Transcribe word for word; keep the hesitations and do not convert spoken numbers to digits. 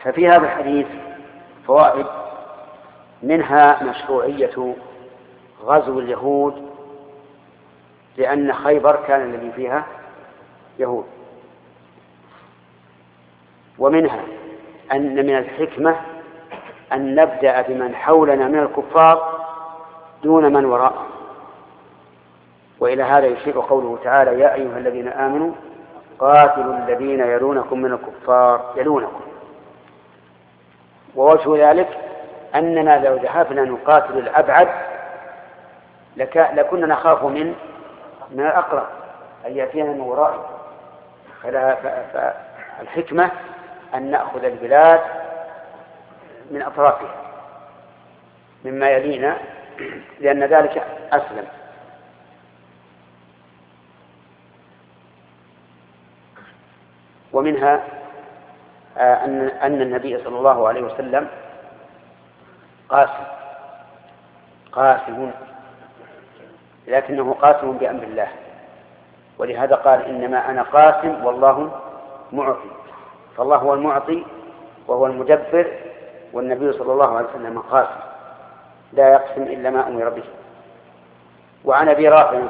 ففي هذا الحديث فوائد، منها مشروعية غزو اليهود، لأن خيبر كان الذي فيها يهود. ومنها أن من الحكمة أن نبدأ بمن حولنا من الكفار دون من وراء. وإلى هذا يشير قوله تعالى: يا أيها الذين آمنوا قاتلوا الذين يلونكم من الكفار يلونكم. ووجه ذلك أننا لو ذهبنا نقاتل الأبعد لكنا نخاف من من الأقرب أن يأتينا من ورائه. فالحكمة أن نأخذ البلاد من أطرافها مما يلينا، لأن ذلك أسلم. ومنها أن أن النبي صلى الله عليه وسلم قاسم قاسم لكنه قاسم بأمر الله، ولهذا قال: إنما أنا قاسم والله معطي. فالله هو المعطي وهو المدبر، والنبي صلى الله عليه وسلم قاسم لا يقسم إلا ما أمر به. وعن أبي رافع